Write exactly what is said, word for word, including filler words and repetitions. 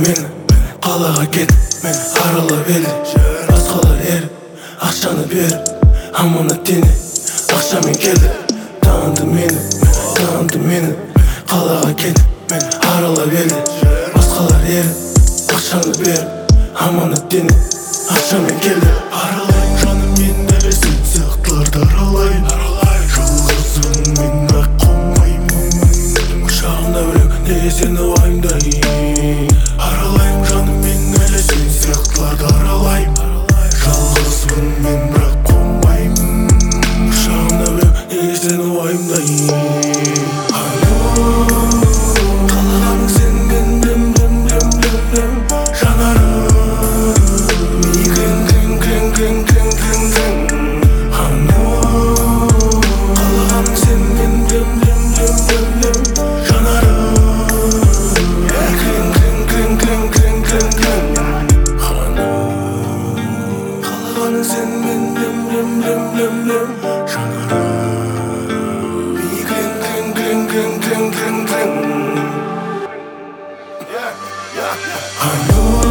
мені қалаға кетіп мен аралап елді басқалар еріп ақшаны беріп аманат дене ақшамен келді таныды мені таныды мені қалаға кетіп мен аралап елді басқалар еріп ақшаны беріп аманат дене ақшамен келді. Аралайын жаным мен әлі сен сияқтыларды аралайын жалғызбын мен бірақ қонбаймын құшағымда біреу неге сені уайымдайын. Аралайын жаным мен әлі сен сияқтыларды аралайын жалғызбын мен бірақ қонбаймын құшағымда біреу неге сені уайымдайын. Қалағаның сен мен лім лім лім лім лім жанарым I know